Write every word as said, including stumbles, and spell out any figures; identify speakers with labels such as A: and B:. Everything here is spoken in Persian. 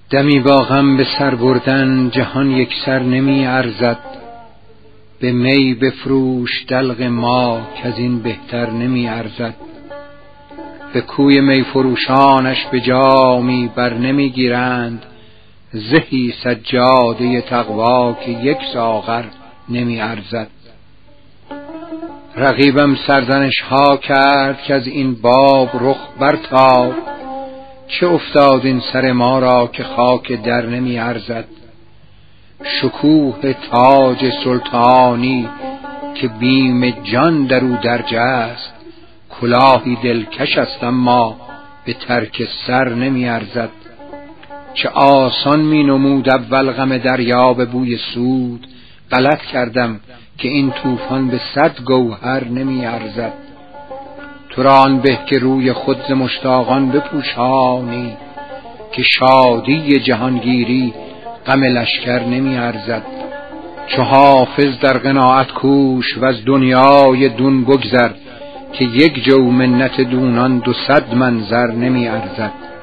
A: دمی با غم به سر بردن جهان یک سر نمی ارزد. به می بفروش دلق ما که از این بهتر نمی ارزد. به کوی می فروشانش به جامی بر نمی گیرند. زهی سجاده تقوا که یک ساغر نمی ارزد. رقیبم سرزنش ها کرد که از این باب رخ برتاب. چه افتاد این سر ما را که خاک در نمی ارزد. شکوه تاج سلطانی که بیم جان در او درج است. کلاهی دلکش است اما به ترک سر نمی ارزد. چه آسان می نمود اول غم دریا به بوی سود. غلط کردم که این طوفان به صد گوهر نمی ارزد. تو را آن به که روی خود ز مشتاقان بپوشانی. که شادی جهانگیری غم لشکر نمی ارزد. چو حافظ در قناعت کوش و از دنیای دون بگذر. که یک جو منت دونان دو صد منظر نمی ارزد.